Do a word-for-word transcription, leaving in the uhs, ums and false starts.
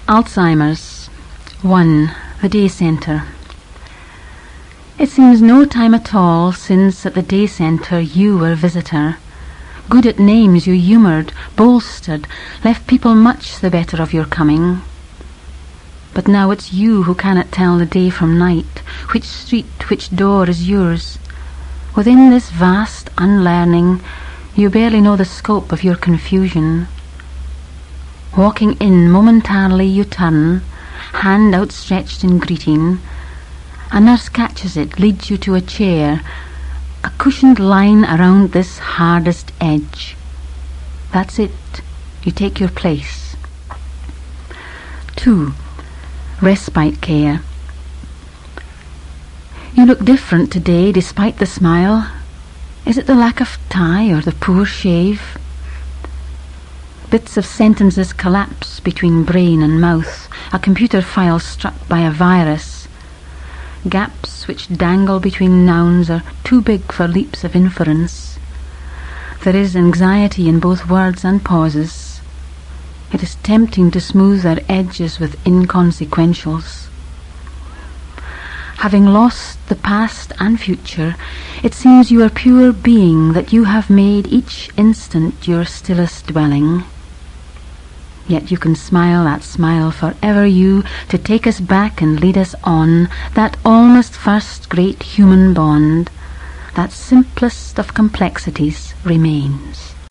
Alzheimer's. one. The Day Centre. It seems no time at all since at the day centre you were visitor. Good at names you humoured, bolstered, left people much the better of your coming. But now it's you who cannot tell the day from night, which street, which door is yours. Within this vast unlearning, you barely know the scope of your confusion. Walking in momentarily you turn, hand outstretched in greeting. A nurse catches it, leads you to a chair, a cushioned line around this hardest edge. That's it. You take your place. two. Respite care. You look different today despite the smile. Is it the lack of tie or the poor shave? Bits of sentences collapse between brain and mouth, a computer file struck by a virus. Gaps which dangle between nouns are too big for leaps of inference. There is anxiety in both words and pauses. It is tempting to smooth their edges with inconsequentials. Having lost the past and future, it seems you are pure being, that you have made each instant your stillest dwelling. Yet you can smile that smile forever you, to take us back and lead us on, that almost first great human bond, that simplest of complexities remains.